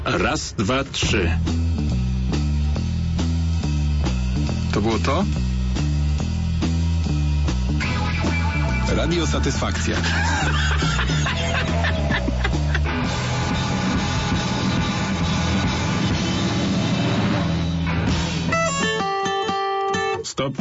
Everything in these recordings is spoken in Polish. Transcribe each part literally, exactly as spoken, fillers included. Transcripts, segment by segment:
Raz, dwa, trzy. To było to? Radio Satysfakcja. Stop.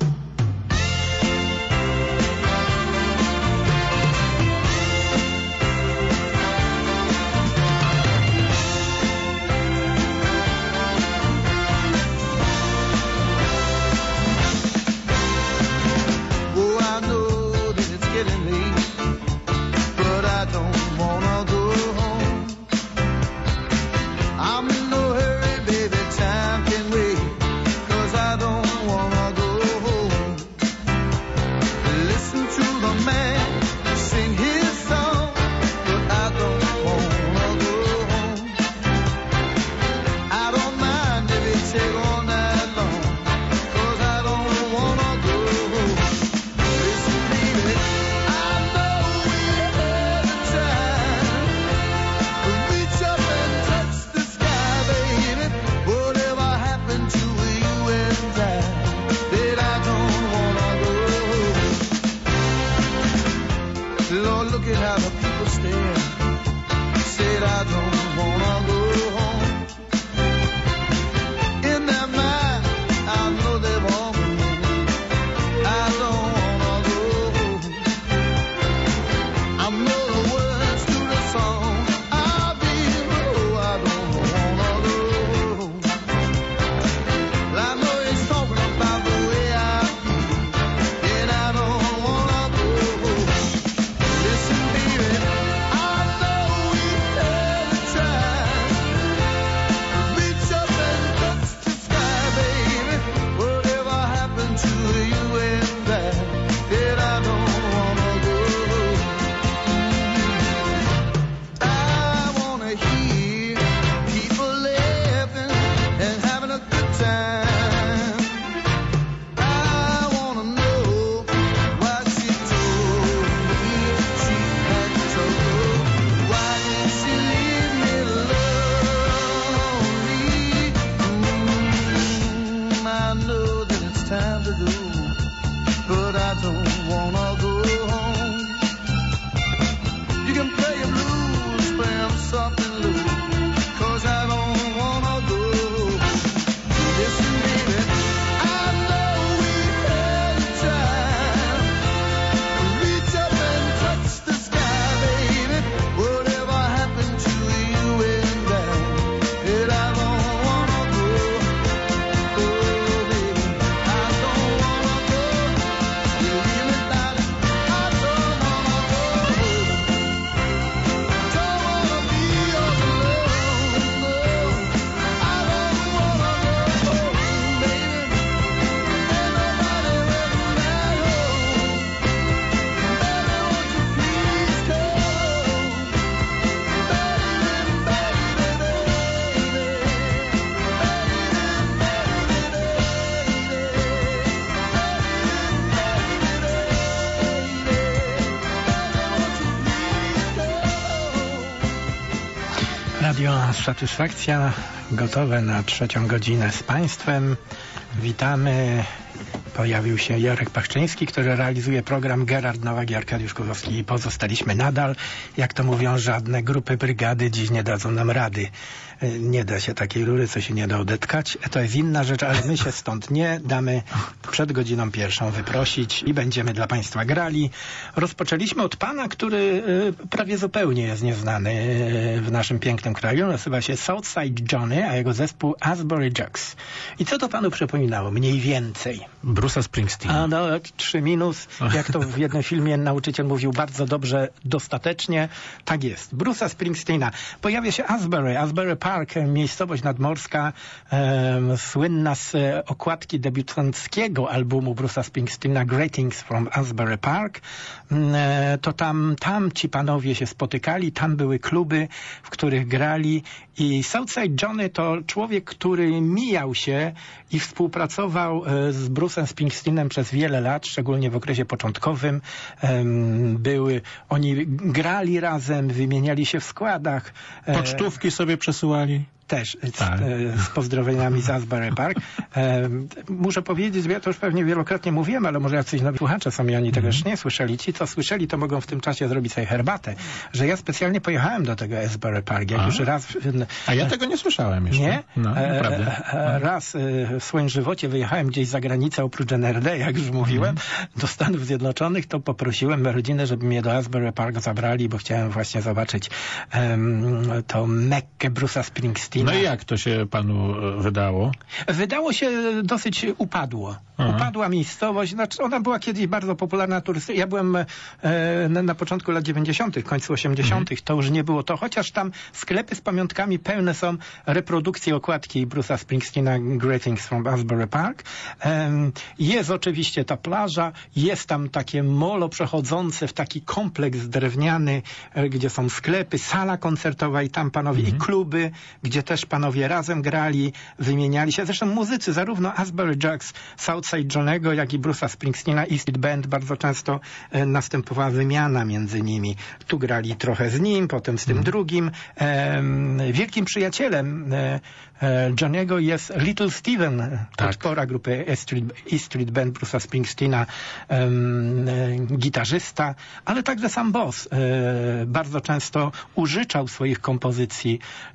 Radio Satysfakcja gotowe na trzecią godzinę z Państwem. Witamy. Pojawił się Jarek Pachczyński, który realizuje program, Gerard Nowak i Arkadiusz Kurowski. I pozostaliśmy nadal, jak to mówią, żadne grupy, brygady dziś nie dadzą nam rady. Nie da się takiej rury, co się nie da odetkać. To jest inna rzecz, ale my się stąd nie damy przed godziną pierwszą wyprosić i będziemy dla Państwa grali. Rozpoczęliśmy od pana, który prawie zupełnie jest nieznany w naszym pięknym kraju. Nazywa się Southside Johnny, a jego zespół Asbury Jukes. I co to panu przypominało? Mniej więcej. Bruce'a Springsteena. A no, trzy minus. Jak to w jednym filmie nauczyciel mówił, bardzo dobrze, dostatecznie. Tak jest. Bruce'a Springsteena. Pojawia się Asbury, Asbury Park, miejscowość nadmorska, e, słynna z e, okładki debiutanckiego albumu Bruce'a Springsteena Greetings from Asbury Park. E, to tam, tam ci panowie się spotykali, tam były kluby, w których grali i Southside Johnny to człowiek, który mijał się i współpracował e, z Bruce'em Springsteenem przez wiele lat, szczególnie w okresie początkowym. E, były, oni grali razem, wymieniali się w składach. E, Pocztówki sobie przesyłali śpiewali? Też tak. z, z pozdrowieniami z Asbury Park. E, muszę powiedzieć, ja to już pewnie wielokrotnie mówiłem, ale może jacyś nowi słuchacze są i oni tego już nie słyszeli. Ci, co słyszeli, to mogą w tym czasie zrobić sobie herbatę, że ja specjalnie pojechałem do tego Asbury Park. Jak A? już raz... A ja tego nie słyszałem jeszcze. Nie? No, e, naprawdę. E, raz e, w swoim żywocie wyjechałem gdzieś za granicę, oprócz N R D, jak już mówiłem, mm. do Stanów Zjednoczonych, to poprosiłem rodzinę, żeby mnie do Asbury Park zabrali, bo chciałem właśnie zobaczyć um, tą Mekkę Bruce'a Springsteena. No i jak to się panu wydało? Wydało się dosyć upadło. Aha. Upadła miejscowość. Znaczy ona była kiedyś bardzo popularna turystycznie. Ja byłem e, na, na początku lat dziewięćdziesiątych, końcu osiemdziesiątych. Mhm. To już nie było to. Chociaż tam sklepy z pamiątkami pełne są reprodukcji okładki Bruce'a Springsteena Greetings from Asbury Park. E, jest oczywiście ta plaża. Jest tam takie molo przechodzące w taki kompleks drewniany, e, gdzie są sklepy, sala koncertowa i tam panowie mhm. i kluby, gdzie też panowie razem grali, wymieniali się. Zresztą muzycy, zarówno Asbury Jacks, Southside Johnnego, jak i Bruce'a Springsteena, E Street Band, bardzo często e, następowała wymiana między nimi. Tu grali trochę z nim, potem z tym mm. drugim. E, wielkim przyjacielem e, e, Johnnego jest Little Steven, tak. podpora grupy E Street, E Street Band Bruce'a Springsteena, e, e, gitarzysta, ale także sam Boss e, bardzo często użyczał swoich kompozycji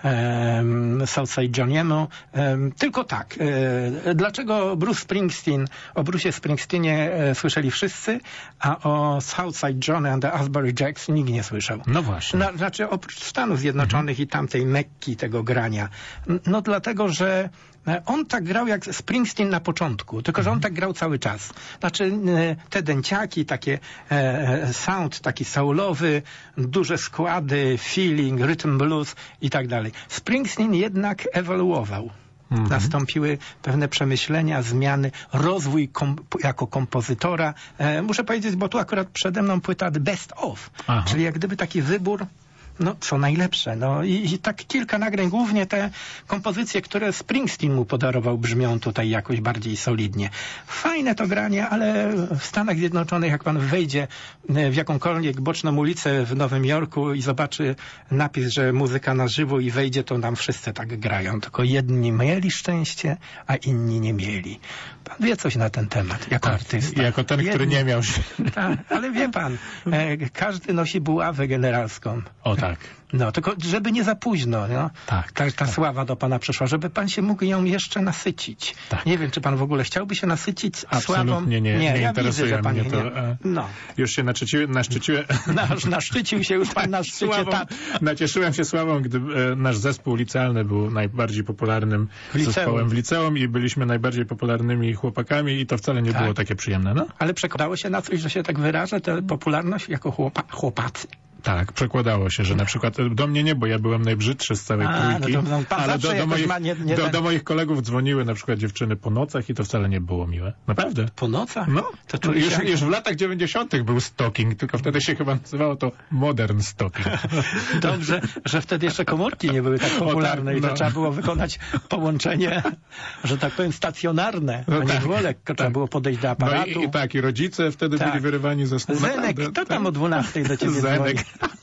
e, Southside Johniemu. E, tylko tak. E, dlaczego Bruce Springsteen, o Bruce'ie Springsteenie e, słyszeli wszyscy, a o Southside Johnny and the Asbury Jacks nikt nie słyszał? No właśnie. No, znaczy oprócz Stanów Zjednoczonych mhm. i tamtej Mekki tego grania. No dlatego, że on tak grał jak Springsteen na początku, tylko że on tak grał cały czas. Znaczy te dęciaki, takie e, sound taki soulowy, duże składy, feeling, rhythm blues i tak dalej. Springsteen jednak ewoluował. Mm-hmm. Nastąpiły pewne przemyślenia, zmiany, rozwój kom- jako kompozytora. E, muszę powiedzieć, bo tu akurat przede mną płyta The Best Of, Aha. czyli jak gdyby taki wybór, no co najlepsze. No i, i tak kilka nagrań, głównie te kompozycje, które Springsteen mu podarował, brzmią tutaj jakoś bardziej solidnie. Fajne to granie, ale w Stanach Zjednoczonych, jak pan wejdzie w jakąkolwiek boczną ulicę w Nowym Jorku i zobaczy napis, że muzyka na żywo i wejdzie, to nam wszyscy tak grają. Tylko jedni mieli szczęście, a inni nie mieli. Pan wie coś na ten temat, jako tak, artysta. Jako ten, jedni, który nie miał się. Tak, ale wie pan, e, każdy nosi buławę generalską. O tak. No, tylko żeby nie za późno, no. Tak, ta, ta tak. sława do pana przyszła, żeby pan się mógł ją jeszcze nasycić. Tak. Nie wiem, czy pan w ogóle chciałby się nasycić sławą? Absolutnie nie, nie, nie ja interesuje widzę, że pan mnie to. Nie. No. Już się naszczyciłem. naszczyciłem. Nasz, naszczycił się już pan na szczycie. Sławą, Ta... Nacieszyłem się sławą, gdy e, nasz zespół licealny był najbardziej popularnym w zespołem w liceum i byliśmy najbardziej popularnymi chłopakami i to wcale nie tak. było takie przyjemne. No? Ale przekładało się na coś, że się tak wyrażę, tę popularność jako chłopa, chłopacy. Tak, przekładało się, że na przykład do mnie nie, bo ja byłem najbrzydszy z całej A, trójki, no to, no, ale do, do, moich, nie, nie do, do moich kolegów dzwoniły na przykład dziewczyny po nocach i to wcale nie było miłe. Naprawdę. Po nocach? No, to już, jak... już w latach dziewięćdziesiątych był stalking, tylko wtedy się chyba nazywało to modern stalking. Dobrze, że wtedy jeszcze komórki nie były tak popularne tak, no. i to trzeba było wykonać połączenie, że tak powiem, stacjonarne, no a nie tak, było lekko, tak. trzeba było podejść do aparatu. No i, i tak, i rodzice wtedy tak. byli wyrywani ze snu. Zenek, kto tam o dwunastej do ciebie Zenek. dzwoni?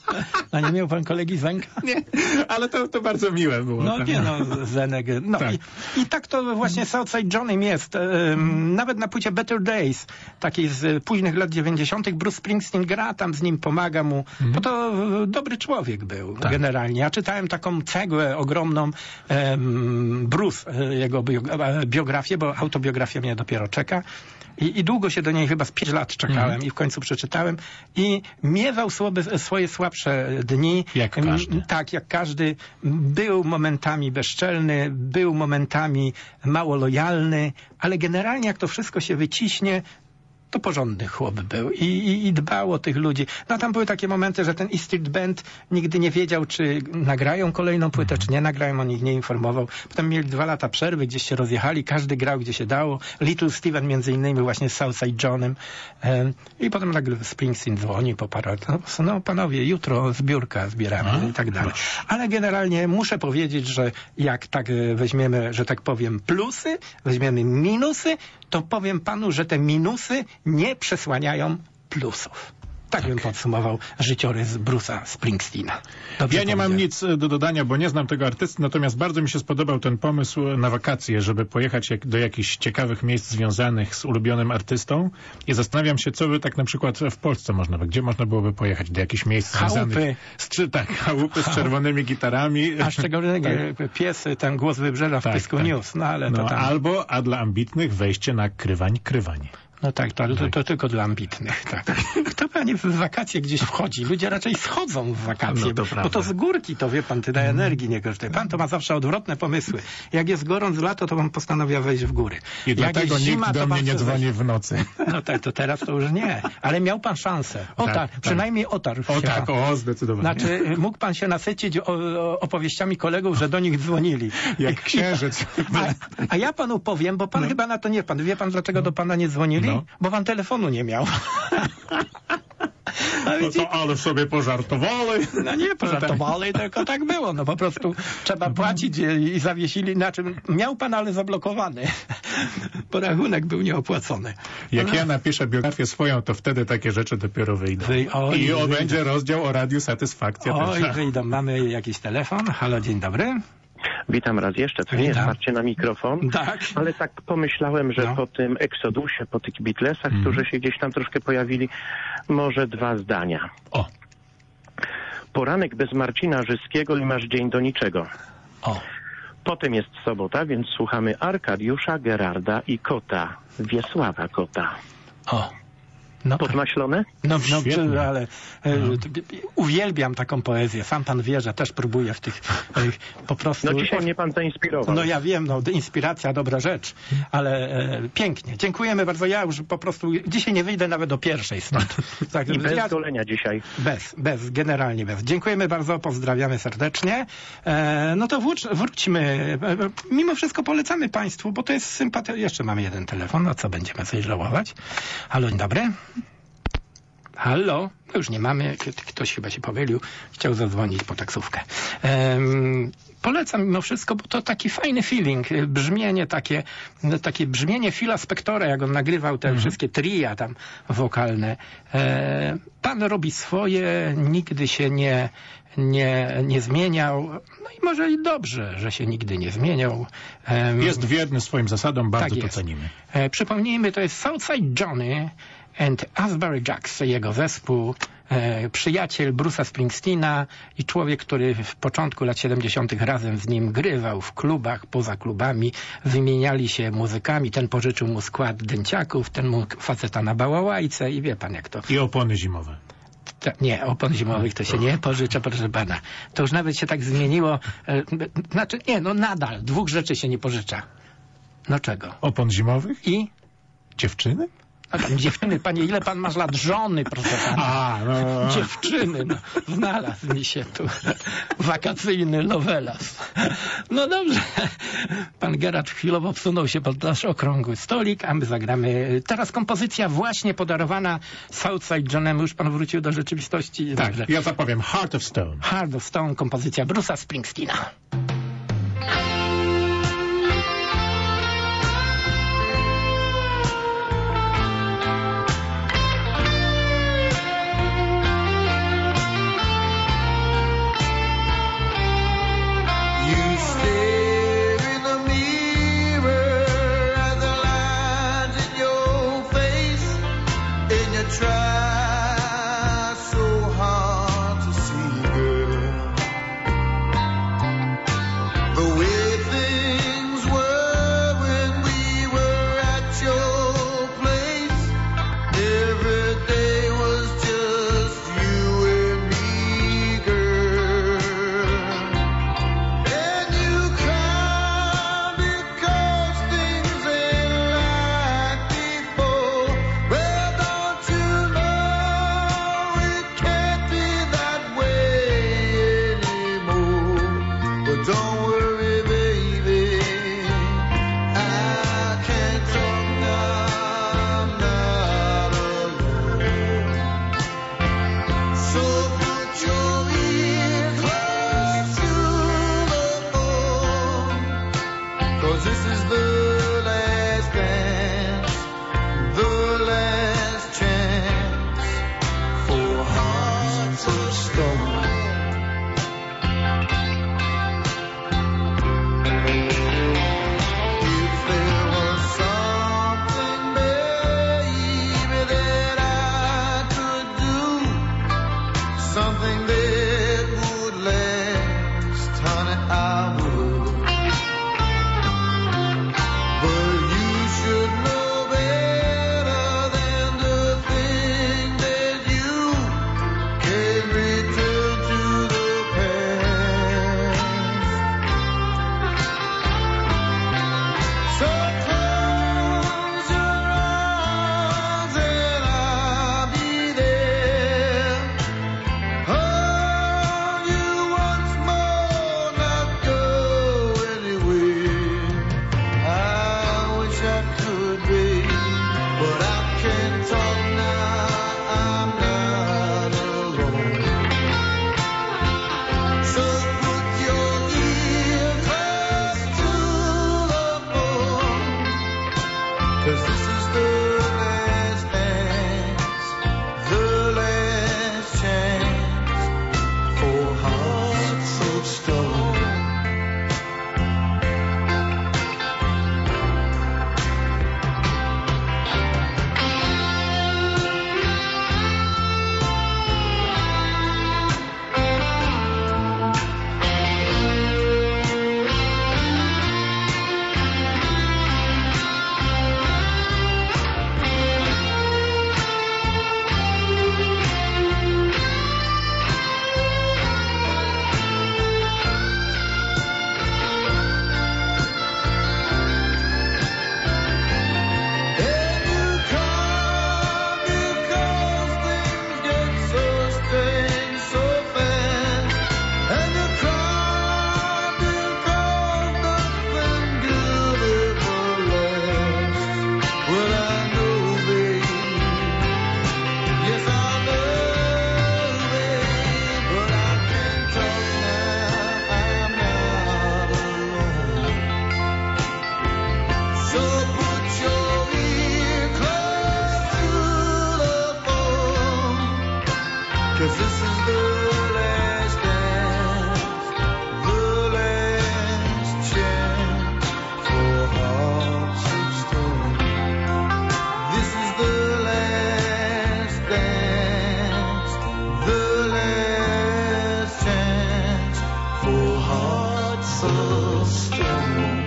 A nie miał pan kolegi Zenka? Nie, ale to, to bardzo miłe było. No nie, no, Zenek. No tak. I, i tak to właśnie Southside Johnnym jest. Um, nawet na płycie Better Days, takiej z późnych lat dziewięćdziesiątych, Bruce Springsteen gra tam z nim, pomaga mu, mm. bo to dobry człowiek był tak. generalnie. Ja czytałem taką cegłę ogromną, um, Bruce, jego biografię, bo autobiografia mnie dopiero czeka. I, I długo się do niej, chyba z pięć lat czekałem mm. i w końcu przeczytałem i miewał słabe, swoje słabsze dni. Jak każdy. Tak, jak każdy. Był momentami bezczelny, był momentami mało lojalny, ale generalnie jak to wszystko się wyciśnie, to porządny chłop był i, i, i dbał o tych ludzi. No tam były takie momenty, że ten E Street Band nigdy nie wiedział, czy nagrają kolejną płytę, mm. czy nie nagrają, on ich nie informował. Potem mieli dwa lata przerwy, gdzieś się rozjechali, każdy grał gdzie się dało. Little Steven między innymi właśnie z Southside Johnem. Um, I potem nagle Springsteen dzwoni po parę lat. No, no panowie, jutro zbiórka zbieramy A? i tak dalej. Ale generalnie muszę powiedzieć, że jak tak weźmiemy, że tak powiem, plusy, weźmiemy minusy, to powiem panu, że te minusy nie przesłaniają plusów. Tak bym podsumował życiorys Bruce'a Springsteena. Dobrze ja nie mam nic do dodania, bo nie znam tego artysty, natomiast bardzo mi się spodobał ten pomysł na wakacje, żeby pojechać jak, do jakichś ciekawych miejsc związanych z ulubionym artystą i zastanawiam się, co by tak na przykład w Polsce można by, gdzie można byłoby pojechać, do jakichś miejsc chałupy. związanych z, czy, tak, chałupy z czerwonymi gitarami. A szczególnie tak. Piesy, ten głos wybrzeża w tak, Pysku tak. News, no ale no, to tam... Albo, a dla ambitnych wejście na Krywań, Krywań. No tak, to, to, to tylko dla ambitnych. Tak. Kto pani w wakacje gdzieś wchodzi? Ludzie raczej schodzą w wakacje, no to bo to z górki, to wie pan, tyle mm. energii nie kosztuje. Pan to ma zawsze odwrotne pomysły. Jak jest gorąc lato, to pan postanawia wejść w góry. I Jak dlatego jest zima, nikt do mnie nie dzwoni w nocy. No tak, to teraz to już nie. Ale miał pan szansę. Otar, tak, tak. Przynajmniej otarł się. O tak, o zdecydowanie. Znaczy, mógł pan się nasycić o, o, opowieściami kolegów, że do nich dzwonili. Jak I, księżyc. A, a ja panu powiem, bo pan no. chyba na to nie pan. Wie pan, dlaczego no. do pana nie dzwonili? No. Bo pan telefonu nie miał. No to ale sobie pożartowali. No nie pożartowali, tylko tak było. No po prostu trzeba płacić i zawiesili. Znaczy miał pan, ale zablokowany. Bo rachunek był nieopłacony. Jak no. ja napiszę biografię swoją, to wtedy takie rzeczy dopiero wyjdą. Wy, oj, I o, będzie rozdział o Radiu Satysfakcja. Oj, też. wyjdą. Mamy jakiś telefon. Halo, dzień dobry. Witam raz jeszcze, to nie jest parcie na mikrofon, tak. ale tak pomyślałem, że no. po tym Exodusie, po tych Beatlesach, mm. którzy się gdzieś tam troszkę pojawili, może dwa zdania. O. Poranek bez Marcina Rzyskiego i masz dzień do niczego. O. Potem jest sobota, więc słuchamy Arkadiusza, Gerarda i Kota, Wiesława Kota. O. No, podmaślone? No, no ale e, no. uwielbiam taką poezję. Sam pan wie, że też próbuję w tych e, po prostu... No dzisiaj mnie pan zainspirował. No ja wiem, no inspiracja, dobra rzecz, ale e, pięknie. Dziękujemy bardzo. Ja już po prostu dzisiaj nie wyjdę nawet do pierwszej stąd. Tak, I bez ja, golenia dzisiaj. Bez, bez, generalnie bez. Dziękujemy bardzo, pozdrawiamy serdecznie. E, no to wróć, wróćmy. E, mimo wszystko polecamy państwu, bo to jest sympatia. Jeszcze mamy jeden telefon, no co będziemy coś żałować. Halo, dzień dobry. Halo? Już nie mamy. Ktoś chyba się pomylił. Chciał zadzwonić po taksówkę. Um, polecam mimo wszystko, bo to taki fajny feeling. Brzmienie takie, takie brzmienie Phila Spectora, jak on nagrywał te mm. wszystkie tria tam wokalne. E, pan robi swoje, nigdy się nie, nie, nie zmieniał. No i może i dobrze, że się nigdy nie zmieniał. E, jest wierny swoim zasadom, bardzo tak to jest. cenimy. E, przypomnijmy, to jest Southside Johnny and Asbury Jacks, jego zespół, e, przyjaciel Bruce'a Springsteena i człowiek, który w początku lat siedemdziesiątych razem z nim grywał w klubach, poza klubami, wymieniali się muzykami, ten pożyczył mu skład dęciaków, ten mu faceta na bałałajce i wie pan jak to. I opony zimowe. To, nie, opon zimowych to się nie pożycza, proszę pana. To już nawet się tak zmieniło, e, znaczy nie, no nadal, dwóch rzeczy się nie pożycza. No czego? Opon zimowych? I? Dziewczyny? A tam dziewczyny, panie, ile pan masz lat żony, proszę pana? A, no, no. Dziewczyny, no. Znalazł mi się tu wakacyjny nowelas. No dobrze. Pan Gerard chwilowo wsunął się pod nasz okrągły stolik, a my zagramy. Teraz kompozycja właśnie podarowana Southside Johnemu. Już pan wrócił do rzeczywistości. Tak, dobrze. Ja zapowiem Heart of Stone. Heart of Stone, kompozycja Bruce'a Springsteena. For stone.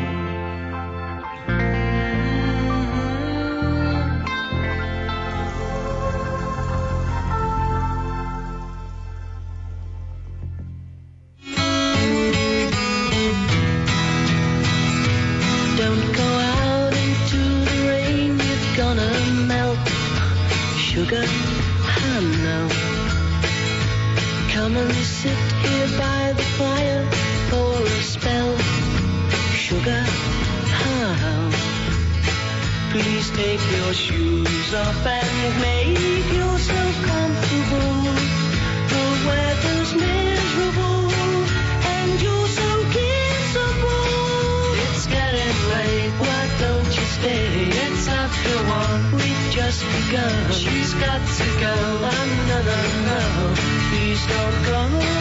Don't go out into the rain, you're gonna melt. Sugar, I know. Come and sit here by the fire for a spell. Sugar, how? Please take your shoes off and make yourself comfortable. The weather's miserable and you're so kissable. It's getting late, why don't you stay? It's after one, we've just begun. She's got to go, oh, no, no, no. Please don't go.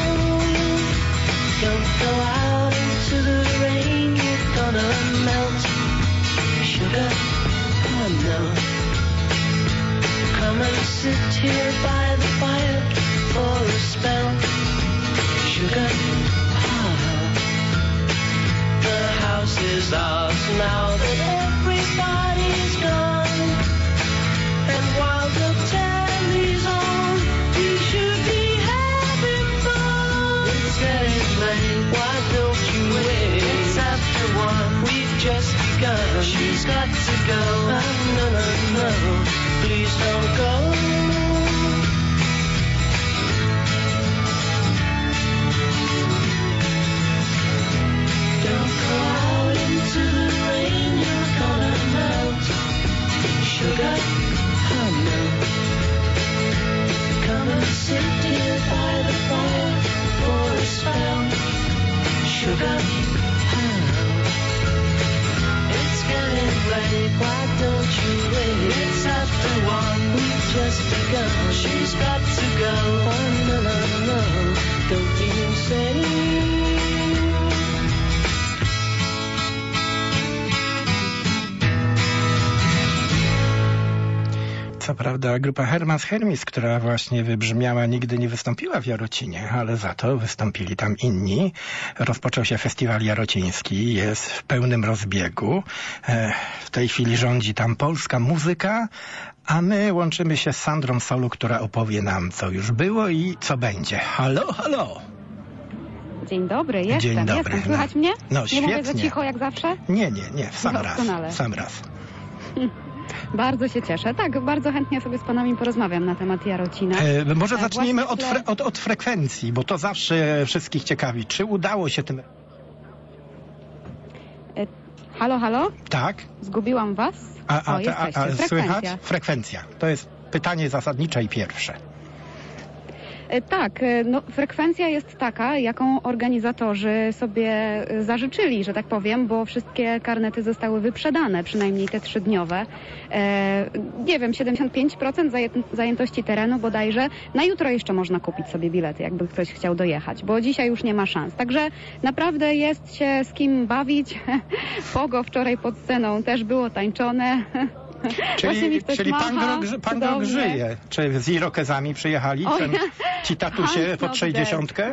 Don't go out into the rain, you're gonna melt. Sugar, oh no. Come and sit here by the fire for a spell. Sugar, oh. The house is ours now that everybody's gone. And while the telly's on, we should be having fun. It's getting late, why don't you wait? It's after one, we've just begun. She's got to go, oh, no, no, no. Please don't go. Don't go out into the rain, you're gonna melt. Sugar, oh no. Come and sit here by the fire for a spell. Sugar, oh. It's getting late, why don't you wait? It's after one, we've just begun. She's got to go, oh no, no, no. Don't even say. Co prawda grupa Hermans Hermis, która właśnie wybrzmiała, nigdy nie wystąpiła w Jarocinie, ale za to wystąpili tam inni. Rozpoczął się festiwal jarociński, jest w pełnym rozbiegu. W tej chwili rządzi tam polska muzyka, a my łączymy się z Sandrą Solu, która opowie nam, co już było i co będzie. Halo, halo! Dzień dobry, jestem, Dzień dobry, jestem. Słychać no. mnie? No, nie świetnie. mówię za cicho jak zawsze? Nie, nie, nie, w sam Doskonale. raz, w sam raz. Bardzo się cieszę. Tak, bardzo chętnie sobie z panami porozmawiam na temat Jarocina. E, może e, zacznijmy od, tle... fre, od, od frekwencji, bo to zawsze wszystkich ciekawi. Czy udało się tym... E, halo, halo? Tak? Zgubiłam was? A, a, o, jesteście. a, a Frekwencja. słychać? Frekwencja. To jest pytanie zasadnicze i pierwsze. E, Tak, e, no, frekwencja jest taka, jaką organizatorzy sobie e, zażyczyli, że tak powiem, bo wszystkie karnety zostały wyprzedane, przynajmniej te trzydniowe. E, nie wiem, siedemdziesiąt pięć procent zaję- zajętości terenu bodajże. Na jutro jeszcze można kupić sobie bilety, jakby ktoś chciał dojechać, bo dzisiaj już nie ma szans. Także naprawdę jest się z kim bawić. Pogo wczoraj pod sceną też było tańczone. Czyli, czyli pan, grog, pan grog żyje. Czy z irokezami przyjechali? O, Ten, ci tatusie Hans pod not sześćdziesiątkę?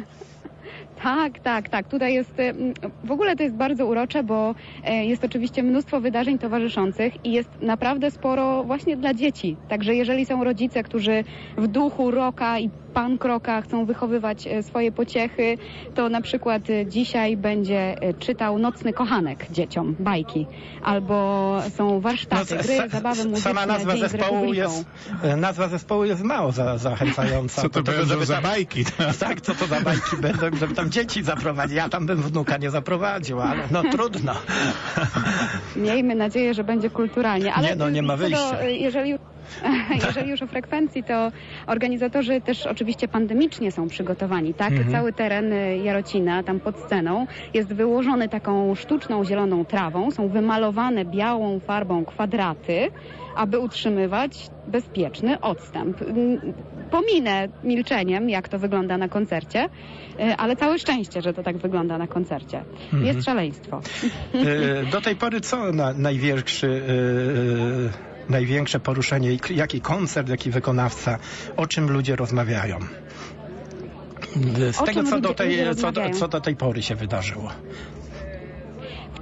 Tak, tak, tak. Tutaj jest, w ogóle to jest bardzo urocze, bo jest oczywiście mnóstwo wydarzeń towarzyszących i jest naprawdę sporo właśnie dla dzieci. Także jeżeli są rodzice, którzy w duchu rocka i punk rocka chcą wychowywać swoje pociechy, to na przykład dzisiaj będzie czytał Nocny Kochanek dzieciom, bajki. Albo są warsztaty, No, gry, sa, zabawy muzyczne, sama nazwa Dzień z zespołu Republiką. jest, nazwa zespołu jest mało za, zachęcająca. Co to do tego, będą żeby za tam, bajki? Tak, co to za bajki będą, żeby tam dzieci zaprowadzić. Ja tam bym wnuka nie zaprowadził, ale no trudno. Miejmy nadzieję, że będzie kulturalnie. Ale Nie, no, nie ma co do, wyjścia. jeżeli, jeżeli już o frekwencji, to organizatorzy też oczywiście pandemicznie są przygotowani, tak? Mhm. Cały teren Jarocina, tam pod sceną, jest wyłożony taką sztuczną zieloną trawą, są wymalowane białą farbą kwadraty, aby utrzymywać bezpieczny odstęp. Pominę milczeniem, jak to wygląda na koncercie, ale całe szczęście, że to tak wygląda na koncercie. Mhm. Jest szaleństwo. Do tej pory co na, największy, yy, największe poruszenie, jaki koncert, jaki wykonawca, o czym ludzie rozmawiają? Z O tego, czym co do, ludzie- tej, ludzie co, do, rozmawiają? co do tej pory się wydarzyło.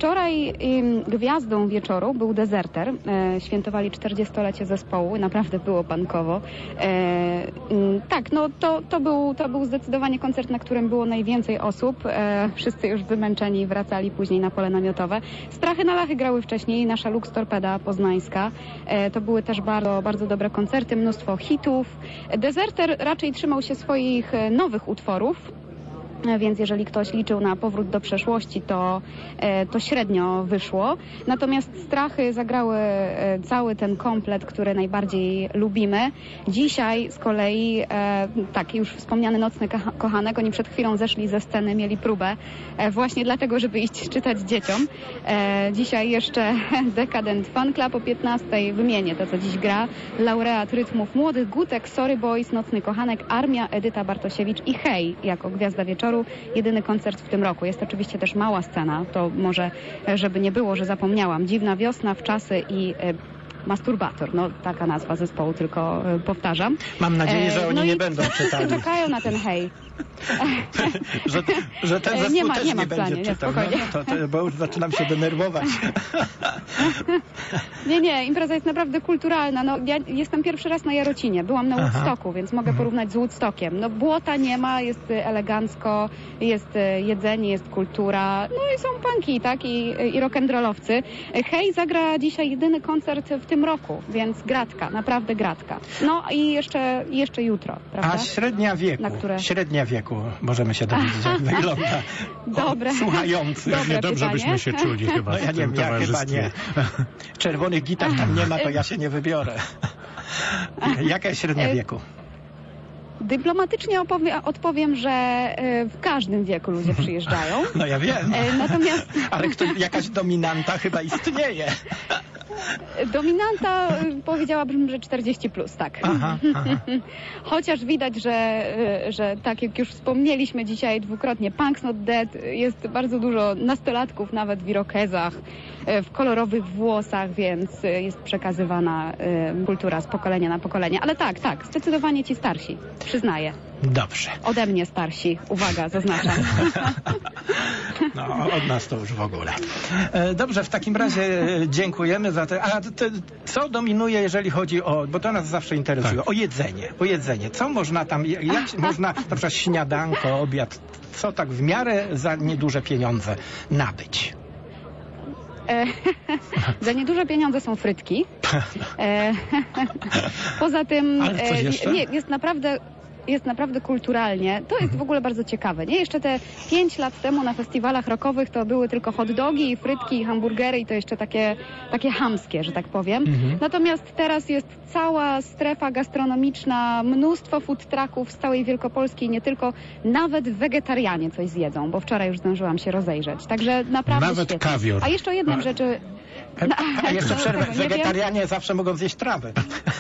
Wczoraj ym, gwiazdą wieczoru był Dezerter. E, świętowali czterdziestolecie zespołu. Naprawdę było pankowo. E, ym, tak, no to, to, był, to był zdecydowanie koncert, na którym było najwięcej osób. E, wszyscy już wymęczeni wracali później na pole namiotowe. Strachy na Lachy grały wcześniej. Nasza Lux Torpeda poznańska. E, to były też bardzo, bardzo dobre koncerty. Mnóstwo hitów. Dezerter raczej trzymał się swoich e, nowych utworów. Więc jeżeli ktoś liczył na powrót do przeszłości, to, to średnio wyszło. Natomiast Strachy zagrały cały ten komplet, który najbardziej lubimy. Dzisiaj z kolei, tak, już wspomniany Nocny Kochanek, oni przed chwilą zeszli ze sceny, mieli próbę właśnie dlatego, żeby iść czytać dzieciom. Dzisiaj jeszcze Decadent Fan Club o piętnastej, wymienię to, co dziś gra. Laureat rytmów młodych, Gutek, Sorry Boys, Nocny Kochanek, Armia, Edyta Bartosiewicz i Hej jako gwiazda wieczoru. Jedyny koncert w tym roku. Jest oczywiście też mała scena, to może, żeby nie było, że zapomniałam. Dziwna wiosna, Wczasy i e, Masturbator. No taka nazwa zespołu, tylko e, powtarzam. Mam nadzieję, że oni no nie i będą wszyscy czytali. czekają na ten hej. że, że ten zespół nie ma, też nie, nie, ma będzie planie, nie, czytał. spokojnie. No, to, to, bo już zaczynam się denerwować. Nie, nie, impreza jest naprawdę kulturalna. No, ja jestem pierwszy raz na Jarocinie. Byłam na Woodstocku, więc mogę porównać z Woodstockiem. No błota nie ma, jest elegancko, jest jedzenie, jest kultura. No i są punki, tak? I, i rock'n'rollowcy. Hej zagra dzisiaj jedyny koncert w tym roku, więc gratka, naprawdę gratka. No i jeszcze, jeszcze jutro, prawda? A średnia wieku, Na które... średnia wieku, możemy się dowiedzieć, jak wygląda Dobre. o, słuchających. Dobre Dobrze pytanie. byśmy się czuli chyba No w ja nie tym wiem, ja chyba nie. Czerwonych gitar tam nie ma, to ja się nie wybiorę. Jaka jest średnia wieku? Dyplomatycznie opowiem, odpowiem, że e, w każdym wieku ludzie przyjeżdżają. No ja wiem. E, natomiast Ale kto, jakaś dominanta chyba istnieje. dominanta e, powiedziałabym, że czterdzieści plus, tak. Aha, aha. Chociaż widać, że, e, że tak jak już wspomnieliśmy dzisiaj dwukrotnie, Punk's Not Dead, jest bardzo dużo nastolatków nawet w irokezach, e, w kolorowych włosach, więc e, jest przekazywana e, kultura z pokolenia na pokolenie. Ale tak, tak, zdecydowanie ci starsi, przyznaję. Dobrze. Ode mnie starsi, uwaga, zaznaczam. No, od nas to już w ogóle. E, Dobrze, w takim razie e, dziękujemy za to. A te, co dominuje, jeżeli chodzi o, bo to nas zawsze interesuje, Tak. o jedzenie, o jedzenie. Co można tam, jak można, na przykład śniadanko, obiad, co tak w miarę za nieduże pieniądze nabyć? E, za nieduże pieniądze są frytki. E, poza tym Ale coś e, jeszcze? nie, jest naprawdę jest naprawdę kulturalnie. To jest w ogóle bardzo ciekawe. Nie? Jeszcze te pięć lat temu na festiwalach rockowych to były tylko hot dogi, frytki, hamburgery i to jeszcze takie, takie chamskie, że tak powiem. Mhm. Natomiast teraz jest cała strefa gastronomiczna, mnóstwo food trucków z całej Wielkopolski, nie tylko, nawet wegetarianie coś zjedzą, bo wczoraj już zdążyłam się rozejrzeć. Także naprawdę Nawet świetnie. kawior. A jeszcze o jednej rzeczy... A, a jeszcze przerwę, tego nie wiem. wegetarianie zawsze mogą zjeść trawę.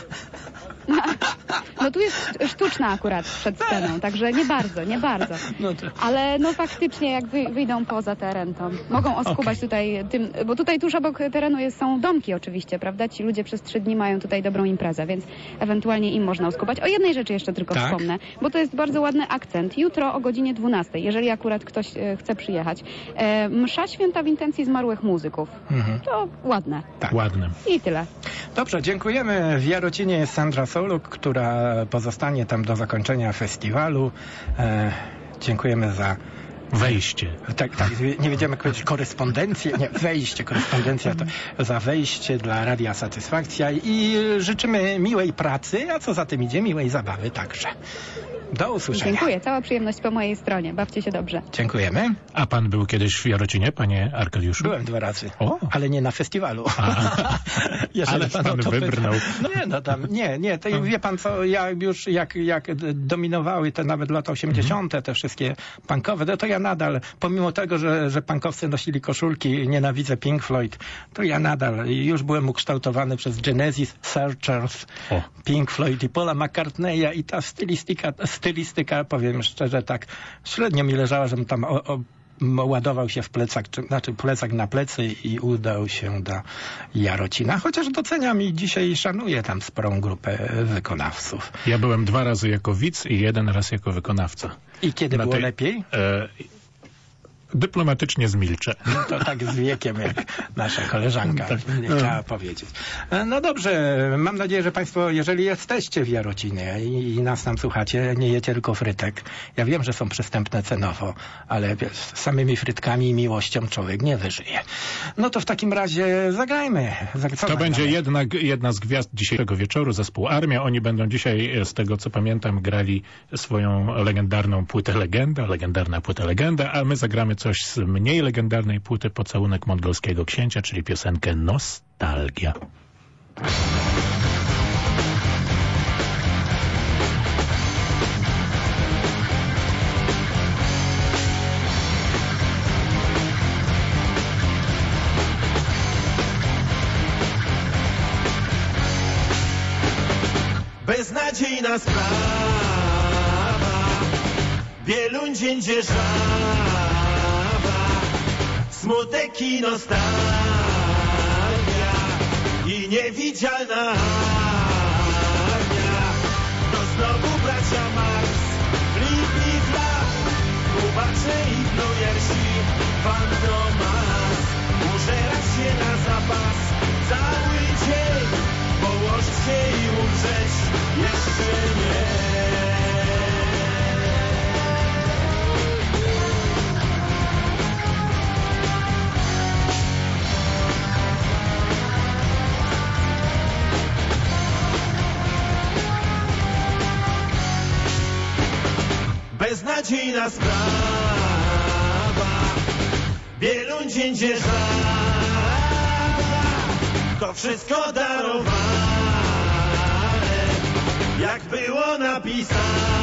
No tu jest sztuczna akurat przed sceną, także nie bardzo, nie bardzo. No to... Ale no faktycznie jak wy, wyjdą poza teren, to mogą oskubać Okay. tutaj tym, bo tutaj tuż obok terenu jest, są domki oczywiście, prawda? Ci ludzie przez trzy dni mają tutaj dobrą imprezę, więc ewentualnie im można oskubać. O jednej rzeczy jeszcze tylko Tak? wspomnę, bo to jest bardzo ładny akcent. Jutro o godzinie dwunastej, jeżeli akurat ktoś e, chce przyjechać, e, msza święta w intencji zmarłych muzyków. Mhm. To ładne. Tak. Ładnym. I tyle. Dobrze, dziękujemy. W Jarocinie jest Sandra Soluk, która pozostanie tam do zakończenia festiwalu. E, dziękujemy za Wejście. Tak, tak, nie wiedziałem jak powiedzieć korespondencję, nie, wejście, korespondencja to za wejście dla Radia Satysfakcja i życzymy miłej pracy, a co za tym idzie, miłej zabawy także. Do usłyszenia. Dziękuję. Cała przyjemność po mojej stronie. Bawcie się dobrze. Dziękujemy. A pan był kiedyś w Jarocinie, panie Arkadiuszu? Byłem dwa razy, O. ale nie na festiwalu. Jeżeli Ale pan o to wybrnął. pyta. No nie, no tam, nie, nie, to wie pan co, ja już jak, jak dominowały te nawet lata osiemdziesiąte, te wszystkie punkowe, no to ja nadal, pomimo tego, że, że punkowcy nosili koszulki, nienawidzę Pink Floyd, to ja nadal już byłem ukształtowany przez Genesis, Searchers, O. Pink Floyd i Paula McCartneya i ta stylistyka, stylistyka, powiem szczerze, tak średnio mi leżała, żebym tam o, o, ładował się w plecak, czy, znaczy plecak na plecy i udał się do Jarocina, chociaż doceniam i dzisiaj szanuję tam sporą grupę wykonawców. Ja byłem dwa razy jako widz i jeden raz jako wykonawca. I kiedy Na było tej- lepiej? E, Dyplomatycznie zmilczę. No to tak z wiekiem, jak nasza koleżanka nie chciała powiedzieć. No dobrze, mam nadzieję, że Państwo, jeżeli jesteście w Jarocinie i, i nas tam słuchacie, nie jecie tylko frytek. Ja wiem, że są przystępne cenowo, ale wiesz, z samymi frytkami i miłością człowiek nie wyżyje. No to w takim razie zagrajmy. Co to zagramy? będzie jedna, jedna z gwiazd dzisiejszego wieczoru, zespół Armia. Oni będą dzisiaj, z tego co pamiętam, grali swoją legendarną płytę Legenda, legendarna płyta Legenda, a my zagramy coś z mniej legendarnej płyty Pocałunek Mongolskiego Księcia, czyli piosenkę Nostalgia. Beznadziejna sprawa, Wielundzień dzierżawa, smutek i nostalgia i niewidzialna armia. To znowu bracia Marx, Flip i Flap, Kubacze i Plujersi, Fantomas. Użerać się na zapas cały dzień, położyć się i umrzeć jeszcze nie. Beznadziejna sprawa, Wielundzień dzierżawa, to wszystko darowane, jak było napisane.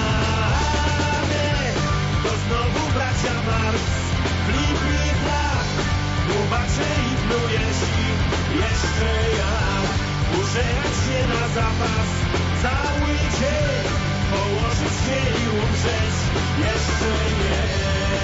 To znowu bracia Marx, Flip i Flap, Kubacze i Plujersi, jeszcze jak. Użerać się na zapas cały dzień, położyć się i umrzeć jeszcze nie.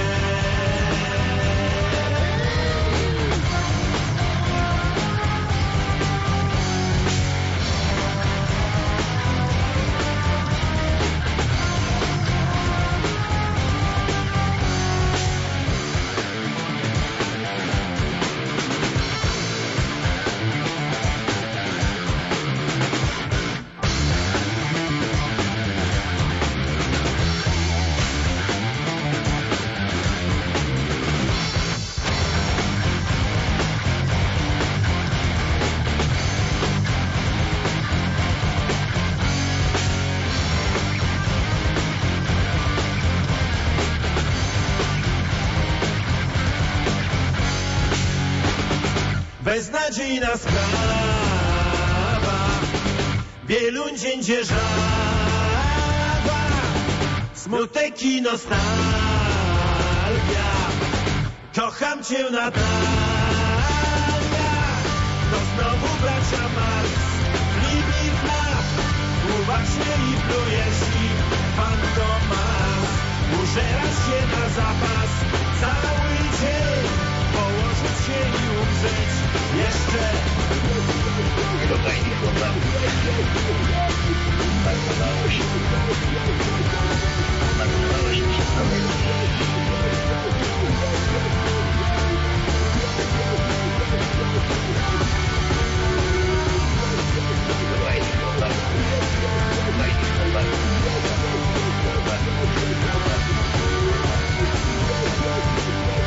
Beznadziejna sprawa, Wielundzień dzierżawa, smutek i nostalgia. Kocham cię Natalia, to znowu bracia Marx, Flip i Flap, Kubacze i Plujersi, Fantomas. Użerać się na zapas cały dzień, położyć się i umrzeć jeszcze. Tutaj nie chłopam. Marnowało się. Marnowało się wszystko. Tutaj nie chłopam. Tutaj nie chłopam. Tutaj nie chłopam.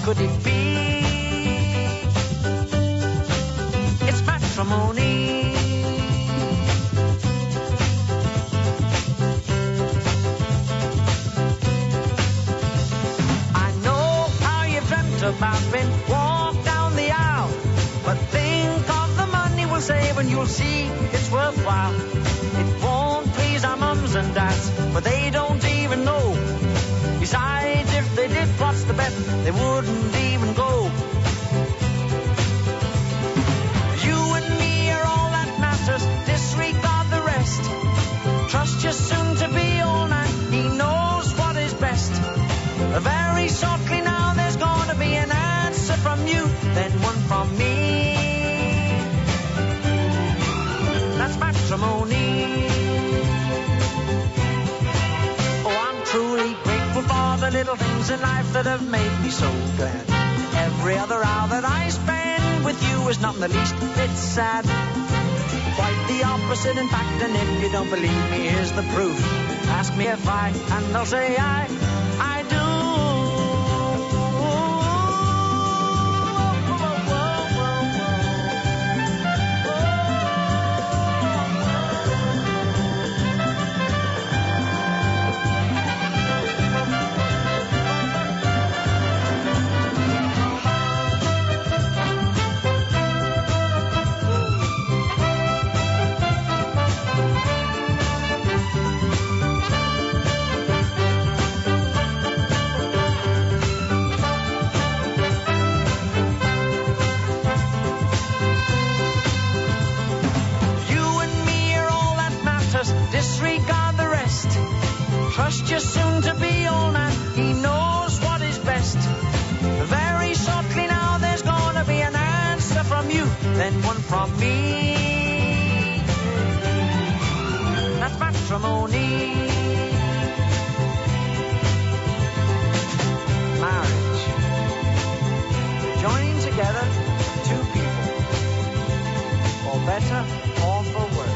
could it be? It's matrimony. I know how you've dreamt about being walked down the aisle, but think of the money we'll save and you'll see it's worthwhile. It won't please our mums and dads, but they don't even know. Besides, if they did, what's the bet? They wouldn't even go. You and me are all that matters, disregard the rest. Trust your soon-to-be old man, he knows what is best. Very shortly now there's gonna be an answer from you, then one from me. That's matrimony. For the little things in life that have made me so glad. Every other hour that I spend with you is not in the least bit sad. Quite the opposite, in fact, and if you don't believe me, here's the proof. Ask me if I, and I'll say I, I do. Disregard the rest. Trust your soon-to-be old man, he knows what is best. Very shortly now there's gonna be an answer from you, then one from me. That's matrimony. Marriage. Joining together two people, for better or for worse.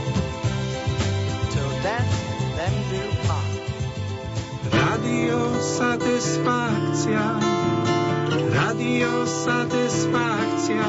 Death, them do part. Radio Satysfakcja, Radio Satysfakcja.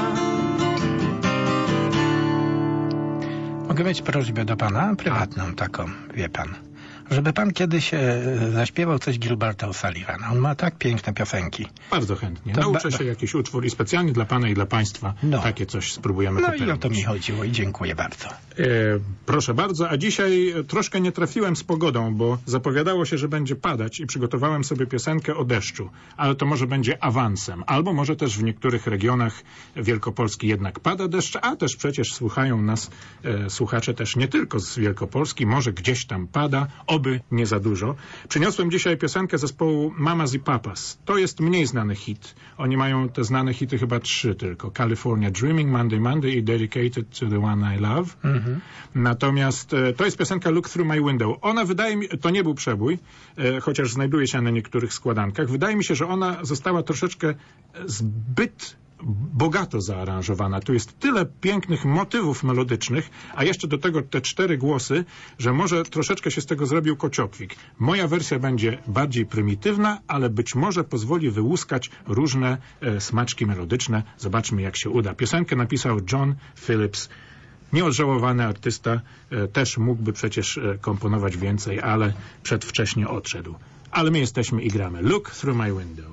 Mogę mieć prośbę do pana, prywatną taką, wie pan. Żeby pan kiedyś e, zaśpiewał coś Gilberta O'Sullivana. On ma tak piękne piosenki. Bardzo chętnie. To Nauczę ba- się jakiś utwór i specjalnie dla pana i dla państwa no. takie coś spróbujemy No popełnić. i o to mi chodziło i dziękuję bardzo. E, proszę bardzo, a dzisiaj troszkę nie trafiłem z pogodą, bo zapowiadało się, że będzie padać i przygotowałem sobie piosenkę o deszczu, ale to może będzie awansem, albo może też w niektórych regionach Wielkopolski jednak pada deszcz, a też przecież słuchają nas e, słuchacze też nie tylko z Wielkopolski, może gdzieś tam pada, oby nie za dużo. Przyniosłem dzisiaj piosenkę zespołu Mamas i Papas. To jest mniej znany hit. Oni mają te znane hity chyba trzy tylko. California Dreaming, Monday Monday i Dedicated to the One I Love. Mm-hmm. Natomiast e, to jest piosenka Look Through My Window. Ona wydaje mi, to nie był przebój, e, chociaż znajduje się na niektórych składankach. Wydaje mi się, że ona została troszeczkę zbyt bogato zaaranżowana. Tu jest tyle pięknych motywów melodycznych, a jeszcze do tego te cztery głosy, że może troszeczkę się z tego zrobił kociokwik. Moja wersja będzie bardziej prymitywna, ale być może pozwoli wyłuskać różne e, smaczki melodyczne. Zobaczmy, jak się uda. Piosenkę napisał John Phillips. Nieodżałowany artysta, e, też mógłby przecież e, komponować więcej, ale przedwcześnie odszedł. Ale my jesteśmy i gramy. Look Through My Window.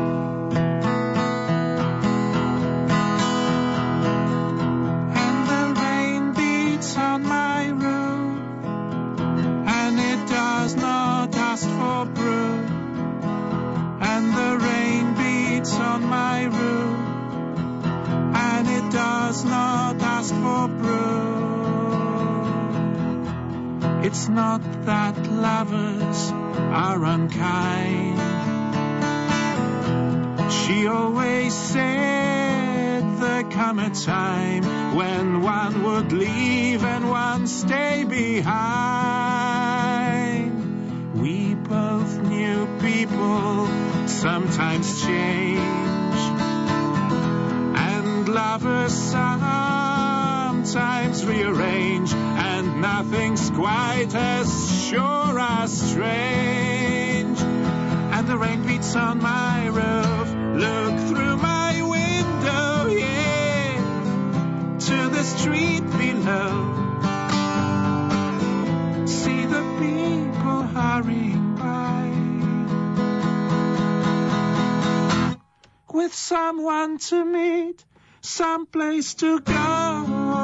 On my roof, and it does not ask for brew, and the rain beats on my roof, and it does not ask for brew. It's not that lovers are unkind. She always said there come a time when one would leave and one stay behind. We both knew people sometimes change, and lovers sometimes rearrange, and nothing's quite as sure as strange. And the rain beats on my roof, Look through my window, yeah, to the street below. See the people hurrying by, with someone to meet, some place to go.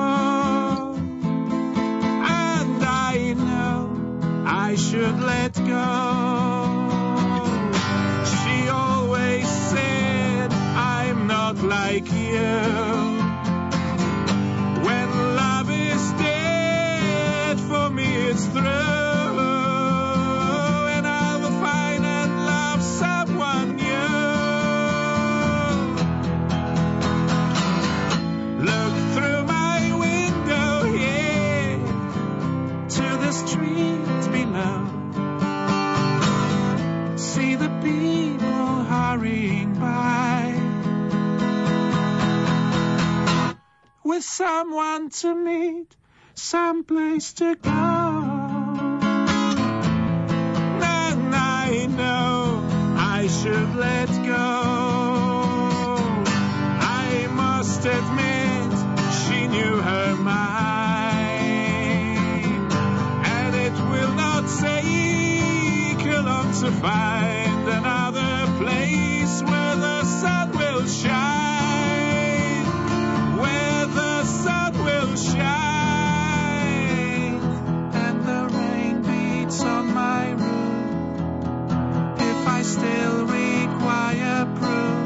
And I know I should let go. She always said I'm not like you. When love is dead, for me it's through. And I will find and love someone new. Look through my window, yeah, to the street below. See the people hurrying by, with someone to meet, some place to go. And I know I should let go. I must admit she knew her mind, and it will not take long to find another place where the sun will shine, where the sun will shine, and the rain beats on my roof. If I still require proof,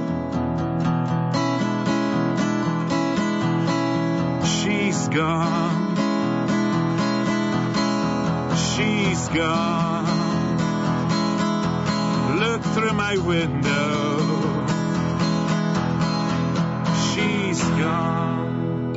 she's gone, she's gone. Look through my window, she's gone.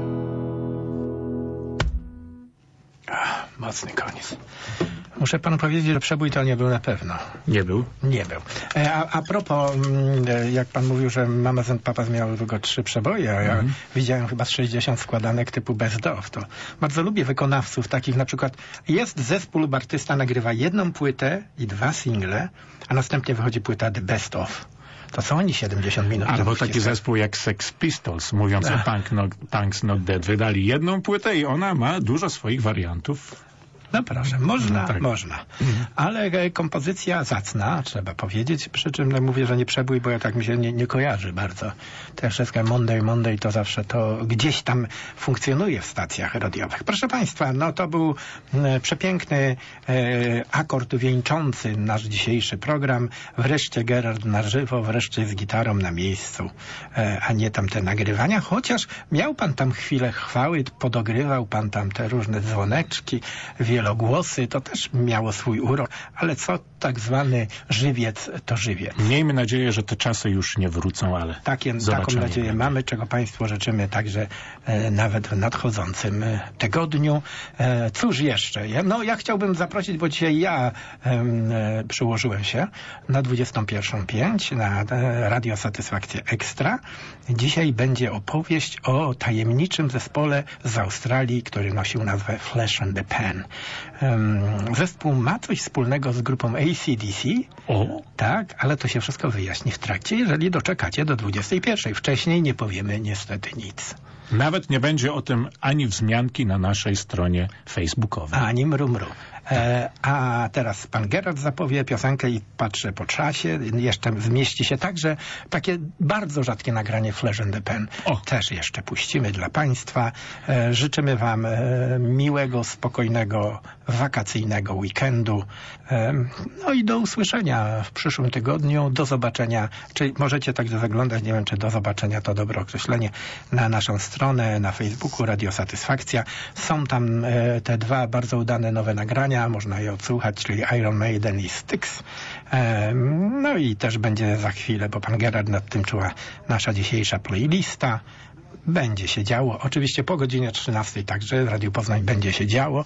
Ach, mocny koniec. Muszę panu powiedzieć, że przebój to nie był na pewno. Nie był? Nie był. E, a, a propos, mm, jak pan mówił, że Mamas and Papas miało tylko trzy przeboje, a ja Mhm. widziałem chyba z sześćdziesiąt składanek typu Best of, to bardzo lubię wykonawców takich, na przykład jest zespół lub artysta, nagrywa jedną płytę i dwa single, a następnie wychodzi płyta The Best of. To są oni siedemdziesiąt minut. Albo taki zespół jak Sex Pistols, mówiąc o Punk Not, Punk's Not Dead. Wydali jedną płytę i ona ma dużo swoich wariantów. No proszę, można, No tak. można. Ale e, kompozycja zacna, trzeba powiedzieć, przy czym no, mówię, że nie przebój, bo ja tak mi się nie, nie kojarzy bardzo. Te wszystkie Monday, Monday to zawsze to gdzieś tam funkcjonuje w stacjach radiowych. Proszę Państwa, no to był e, przepiękny e, akord wieńczący nasz dzisiejszy program. Wreszcie Gerard na żywo, wreszcie z gitarą na miejscu, e, a nie tam te nagrywania, chociaż miał pan tam chwilę chwały, podogrywał pan tam te różne dzwoneczki, wielogłosy, to też miało swój urok, ale co tak zwany żywiec, to żywiec. Miejmy nadzieję, że te czasy już nie wrócą, ale Takie, taką zobaczymy. nadzieję mamy, czego Państwu życzymy także e, nawet w nadchodzącym e, tygodniu. E, cóż jeszcze? Ja, no ja chciałbym zaprosić, bo dzisiaj ja e, przyłożyłem się na dwudziestą pierwszą pięć, na e, Radio Satysfakcja Ekstra. Dzisiaj będzie opowieść o tajemniczym zespole z Australii, który nosił nazwę Flesh and the Pen. Um, zespół ma coś wspólnego z grupą A C D C. O. Tak, ale to się wszystko wyjaśni w trakcie, jeżeli doczekacie do dwudziestej pierwszej. Wcześniej nie powiemy niestety nic. Nawet nie będzie o tym ani wzmianki na naszej stronie facebookowej. Ani mrumru. E, a teraz pan Gerard zapowie piosenkę i patrzę po czasie. Jeszcze zmieści się także takie bardzo rzadkie nagranie Flesh and the Pen. O. Też jeszcze puścimy dla Państwa. E, życzymy Wam e, miłego, spokojnego, wakacyjnego weekendu. E, no i do usłyszenia w przyszłym tygodniu. Do zobaczenia. Czy możecie także zaglądać, nie wiem, czy do zobaczenia to dobre określenie, na naszą stronę na Facebooku Radio Satysfakcja. Są tam e, te dwa bardzo udane nowe nagrania. Można je odsłuchać, czyli Iron Maiden i Styx. E, no i też będzie za chwilę, bo pan Gerard nad tym czuła, nasza dzisiejsza playlista. Będzie się działo. Oczywiście po godzinie trzynastej także w Radiu Poznań będzie się działo.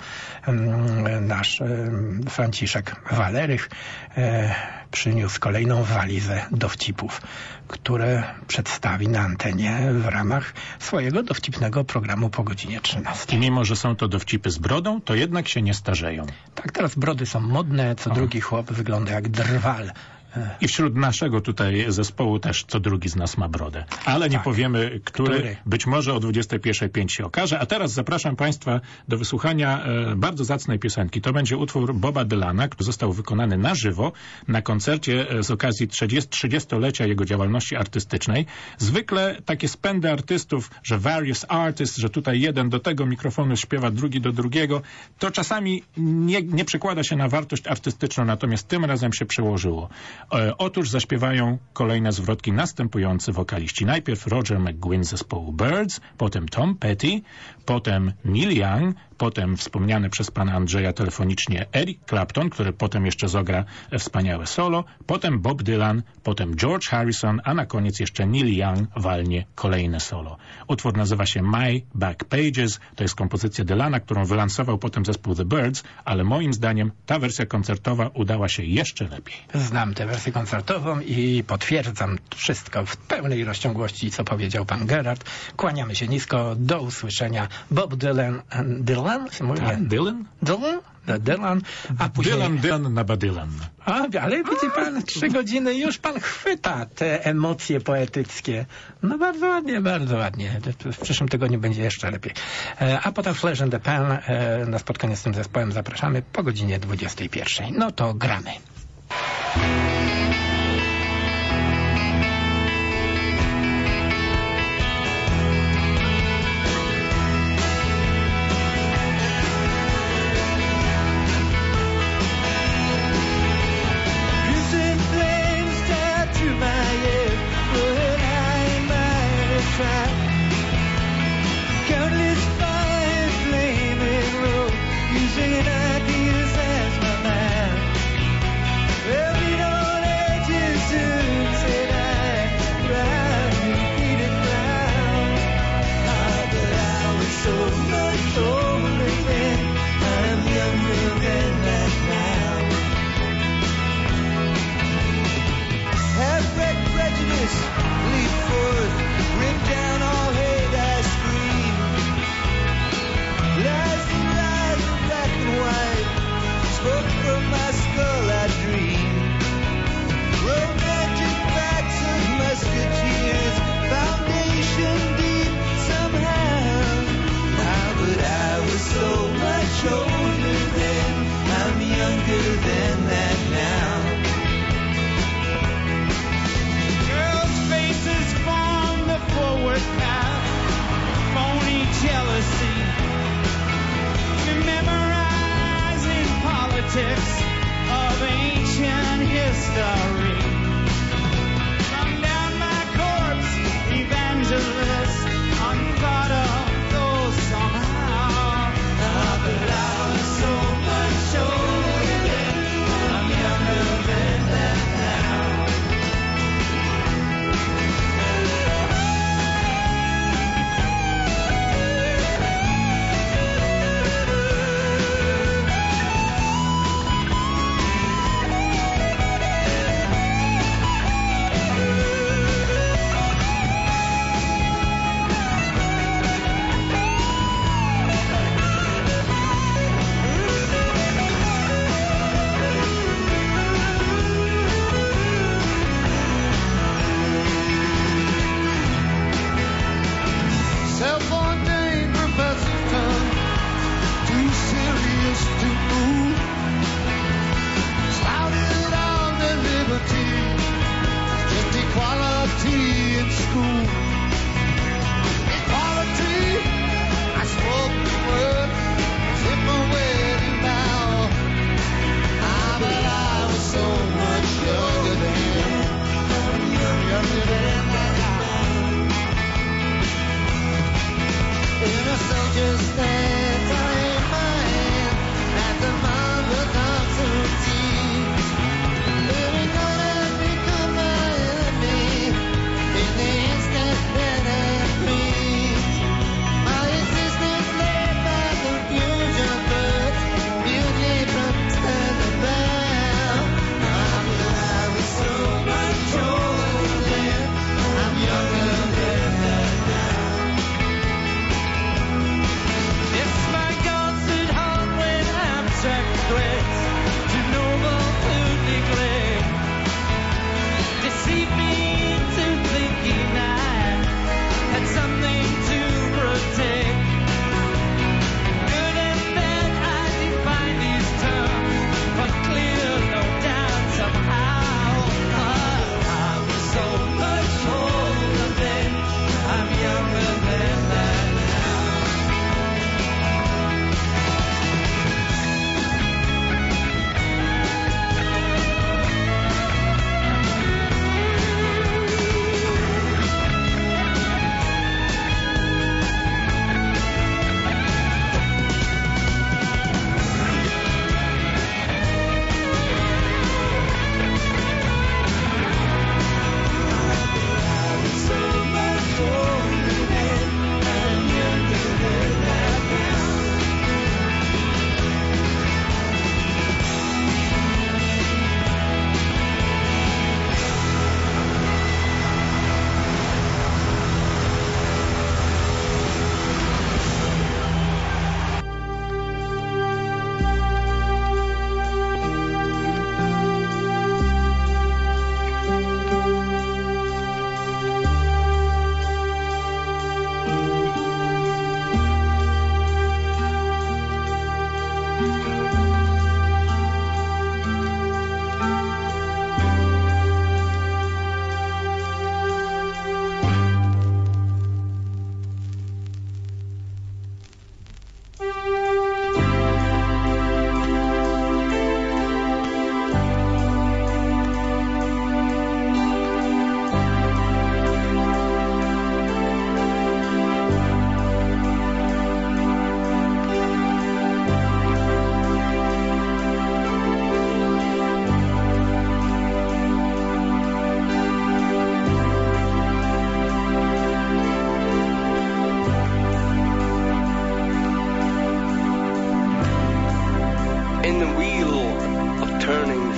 Nasz Franciszek Walerych e, przyniósł kolejną walizę dowcipów, które przedstawi na antenie w ramach swojego dowcipnego programu po godzinie trzynastej. I mimo, że są to dowcipy z brodą, to jednak się nie starzeją. Tak, teraz brody są modne, co O. drugi chłop wygląda jak drwal I wśród naszego tutaj zespołu też co drugi z nas ma brodę. Ale nie tak. powiemy, który, który. Być może o dwudziestej pierwszej pięć się okaże. A teraz zapraszam Państwa do wysłuchania e, bardzo zacnej piosenki. To będzie utwór Boba Dylana, który został wykonany na żywo na koncercie e, z okazji trzydziestolecia jego działalności artystycznej. Zwykle takie spędy artystów, że various artists, że tutaj jeden do tego mikrofonu śpiewa, drugi do drugiego, to czasami nie, nie przekłada się na wartość artystyczną, natomiast tym razem się przełożyło. E, otóż zaśpiewają kolejne zwrotki następujący wokaliści. Najpierw Roger McGuinn z zespołu Byrds, potem Tom Petty, potem Neil Young, potem wspomniany przez pana Andrzeja telefonicznie Eric Clapton, który potem jeszcze zagra wspaniałe solo, potem Bob Dylan, potem George Harrison, a na koniec jeszcze Neil Young walnie kolejne solo. Utwór nazywa się My Back Pages, to jest kompozycja Dylana, którą wylansował potem zespół The Byrds, ale moim zdaniem ta wersja koncertowa udała się jeszcze lepiej. Znam tę wersję koncertową i potwierdzam wszystko w pełnej rozciągłości, co powiedział pan Gerard. Kłaniamy się nisko, do usłyszenia. Bob Dylan, Dylan? Tak, Dylan? Dylan? Dylan, a później... Dylan, Dylan na Badylan. A, ale widzi pan, trzy godziny już pan chwyta te emocje poetyckie. No bardzo ładnie, bardzo ładnie. W przyszłym tygodniu będzie jeszcze lepiej. A potem Flesh and the Pan na spotkanie z tym zespołem zapraszamy po godzinie dwudziestej pierwszej. No to gramy. Ideas as my man. Well, we don't let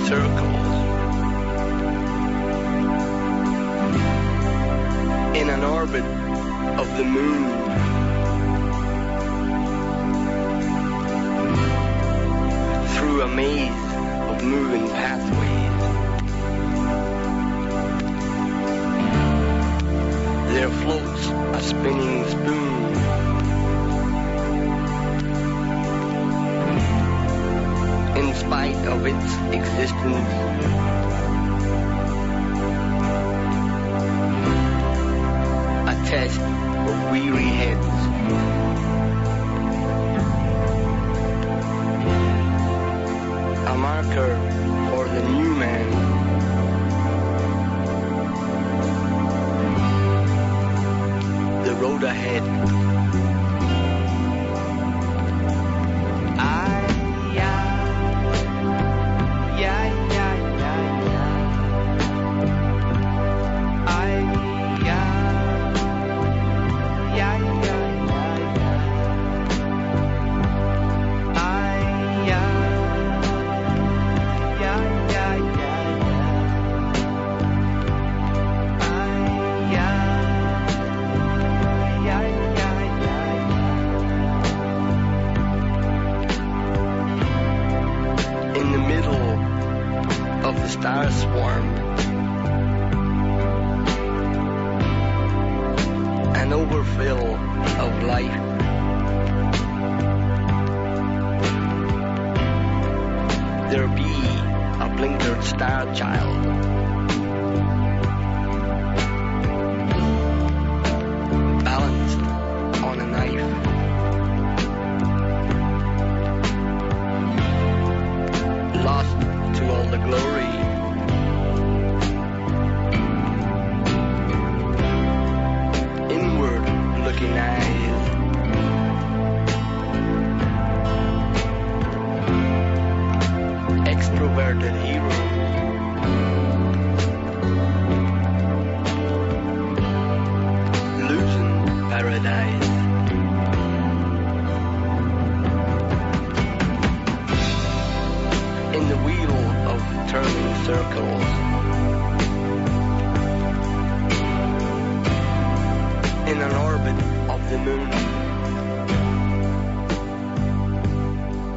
circles. In an orbit of the moon. Through a maze of moving pathways. There floats a spinning spoon. In spite of its existence, a test for weary heads. A marker for the new man. The road ahead. Star swarm, an overfill of life. There be a blinkered star child, balanced on a knife. Lost to all the glory. Looking eyes, extroverted hero, losing paradise. In the wheel of turning circles. In an orbit of the moon.